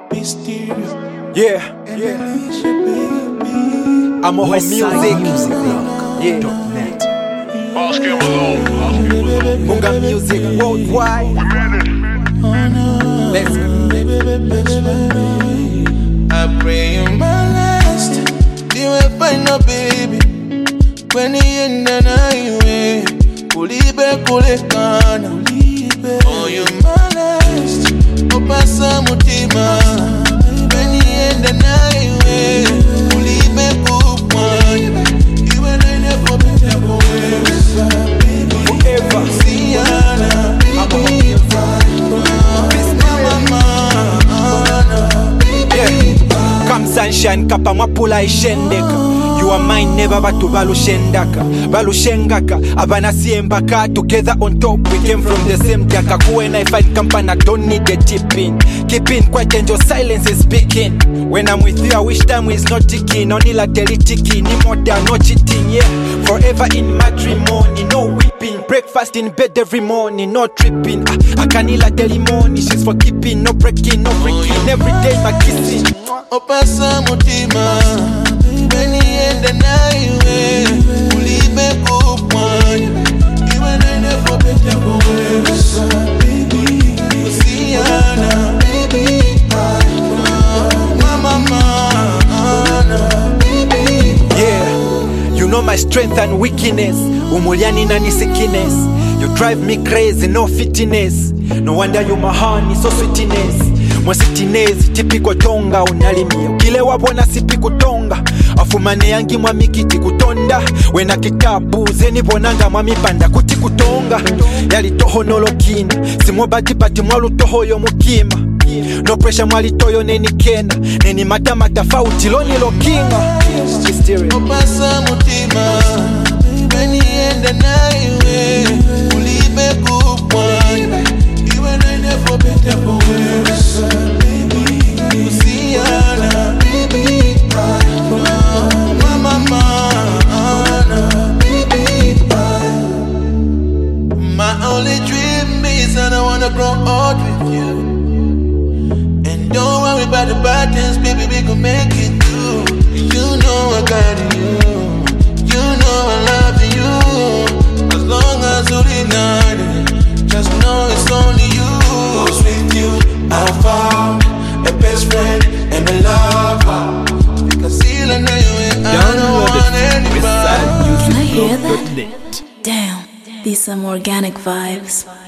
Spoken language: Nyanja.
Yeah. I'm on music. Yeah. Munga music worldwide. Let's go. I pray in my last, you will find a baby. When he in the night, kulibe kulekana. Oh, you my last, opasa mutima. When he in the night, kulibe kupanya. You will never be Forever. Siana, I'm on music. Come sunshine kapa mwapula ishendeka. You are mine never batu balushendaka. Balushengaka abana siembaka. Together on top we came from the same jaka. When I find company I don't need the tipping. Keeping quiet and your silence is speaking. When I'm with you I wish time is not ticking. Only like ticking. Ni more than no cheating. Yeah, forever in matrimony. No weeping. Breakfast in bed every morning. No tripping. Akanila daily morning. She's for keeping. No breaking, no freaking. Every day my kissing. Opasa mutima. When he in the night, kulibe kupanya. You will never be Siana, yeah, you know my strength and weakness. Umuliani na sickness. You drive me crazy, no fitness. No wonder you my honey, so sweetness. Mwasitinezi, tipiko tonga unalimia. Ukile wabona sipi kutonga. Afumane yangi mwamikiti kutonda. Wena kitabu, zeni bonanga mwamipanda kuti kutonga. Yali toho nolokina. Simwa bati mwalu toho yo mukima. No pressure mwali toyo neni kena. Neni mata fauti loni lokinga. opasa mutima. When he in the night, kulibe kupanya. You will never be Siana, my only dream is that I wanna grow old with you. And don't worry about the bad things, baby, we gon' make it through. You know I got you. You know I love you. As long as you're denied, just know it's only you. Who's with you? I found a best friend and a lover. Because I know you and I don't want anybody. I hear that? Damn, these some organic vibes.